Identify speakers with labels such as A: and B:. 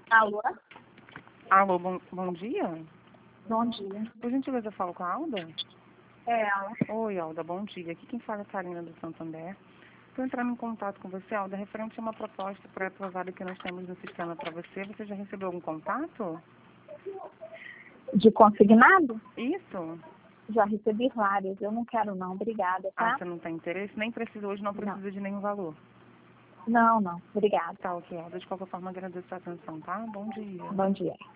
A: Alô?
B: Alô, bom dia.
A: Bom dia.
B: Por gentileza, eu falo com a Alda?
A: É ela.
B: Oi, Alda, bom dia. Aqui quem fala é a Karina do Santander. Estou entrando em contato com você, Alda, referente a uma proposta pré-aprovada que nós temos no sistema para você. Você já recebeu algum contato?
A: De consignado?
B: Isso?
A: Já recebi vários. Eu não quero não, obrigada,
B: Ah,
A: tá?
B: você não tem interesse? Nem precisa hoje, não precisa de nenhum valor.
A: Não, obrigada.
B: Tá, ok, Alda. De qualquer forma, agradeço a atenção, tá? Bom dia.
A: Bom dia.